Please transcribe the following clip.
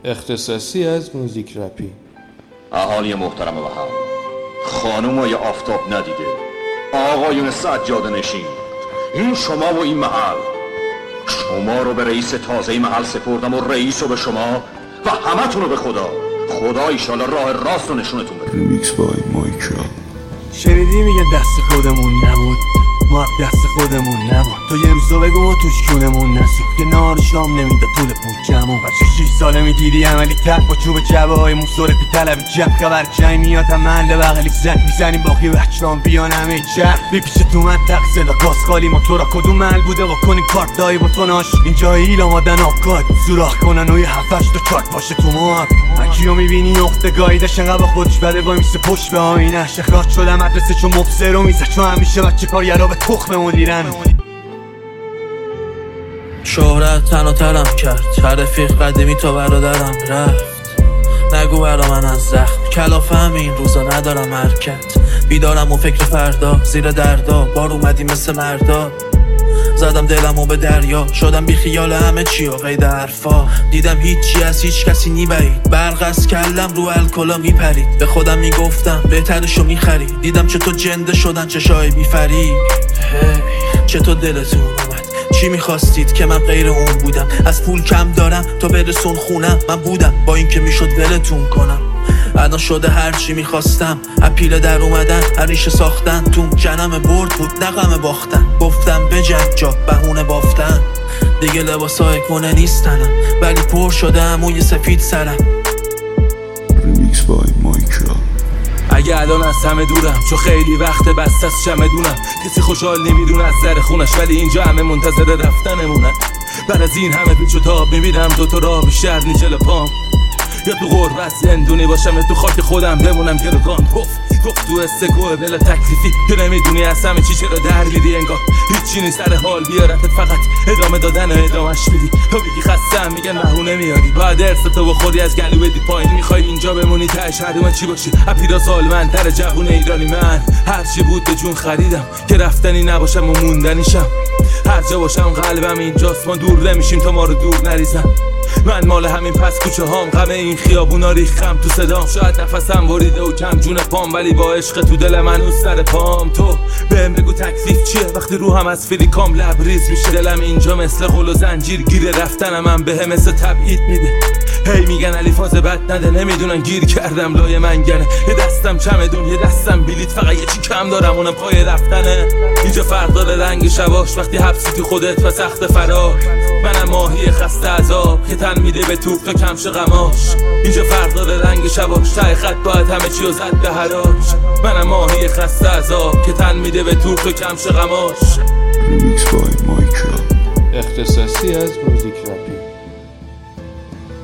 اختصاصی از موزیک رپی. اهالی محترم وطن، خانومای آفتاب ندیده، آقایون سجاده نشین، این شما و این محل. شما رو به رئیس تازه محل سپردم و رئیس رو به شما و همتون رو به خدا ایشالا راه راست رو نشونتون بده. ریمیکس بای مایکل. شنیدی میگه دست خودمون نبود، ما دست خودمون نبود. تو یه روزا بگو ما توش کونمون نسوخت که نهار شام نمیده طول پوکمون. بچه 6 ساله میدیدی عملی تک با چوب جبه های موسور پی طلبی جب خبر چای میاد هم محله بغلی زنگ میزنیم باقی بچه‌ام بیان همه چرخ بیپیشه تو منطق صدا گاز خالی موتورا کدوم محل بوده و کنیم کارت دایی با توناش اینجا هیل آمادن آبکاد سوراخ کنن و یه 7-8 تا چارت باشه تو ماک. هکیو میبینی نقطه گایدش انقدر با خودش بده وای میسه پشت به آینش. اخراج شدم مدرسه چون مبصر رو میزه چون همیشه بچه کارگرا به تخم مدیرن. شهرت تنها ترم کرد، هر رفیق قدیمی تا برادرم رفت. نگو برا من از زخم کلافه همین روزا ندارم حرکت. بیدارم و فکر فردا زیر دردا بار اومدی مثل مردا. زدم دلمو به دریا شدم بی خیال همه چی و قید حرفا. دیدم هیچی از هیچ کسی نیبرید، برق از کلم رو الکلا میپرید. به خودم میگفتم بهترشو میخرید، دیدم چطور جنده شدن چشای بیفرید. چطور دلتون اومد؟ چی میخواستید که من غیر اون بودم؟ از پول کم دارم تو برسون خونم، من بودم با این که میشد ولتون کنم. الان شده هر چی میخواستم، اپیله در اومدن عریشه ساختن. تو جنم برد بود نقم باختن، گفتم بجنگ جا بهونه بافتن. دیگه لباسای کنه نیستنم ولی پر شده هموی سفید سرم. ریمیکس بای مایکل. اگه الان از همه دورم چون خیلی وقت بسته از چمدونم. کسی خوشحال نمیدونه از سر خونش ولی اینجا همه منتظر رفتنمونن. بعد از این همه پیچ و تاب میبینم دوتا راه بیشتر نیچل پام. یا تو غربت زندونی باشم یا تو خاک خودم بمونم گروگان. گفت تو استگوه بلا تکلیفی که نمیدونی از همه چی چرا در بیدی. انگار هیچی نیست سر حال بیارتت فقط ادامه دادن و ادامش میدی. تو بگی خستم میگن بهونه میاری، باید ارستو بخوری از گلو بدی پایین. میخوای اینجا بمونی تهش هرمه چی باشی؟ اپیرا سالمندتر جوون ایرانی من. هرچی بود به جون خریدم که رفتنی نباشم و موندنیشم. هر جا باشم قلبم اینجاست، ما دور نمیشیم تا ما رو دور نریزن. من مال همین پس کوچه هام، غم این خیابونا ریخم تو صدام. شاید نفسم بریده و کم جون پام ولی با عشق تو دل من اون سر پام. تو بهم بگو تکلیف چیه وقتی روحم از فریکام لبریز میشه؟ دلم اینجا مثل غل و زنجیر گیره، رفتنم هم بهم مثل تبعید میده. هی میگن علی فاز بد نده، نمیدونن گیر کردم لای منگنه. یه دستم چمدون یه دستم بلیت، فقط یه چی کم دارم اونم پای رفتنه. اینجا فرق داره رنگ شباش وقتی حبسی تو خودت و سخت فرار. منم ماهی خسته عذاب که تن میده به توپ تا کمش غماش. اینجا فرق داره رنگ شباش، ته خط باید همه چی رو زد به حراج. منم ماهی خسته عذاب که تن میده به توپ تا کمش غماش. ریمیکس بای مایکل. اختصاصی از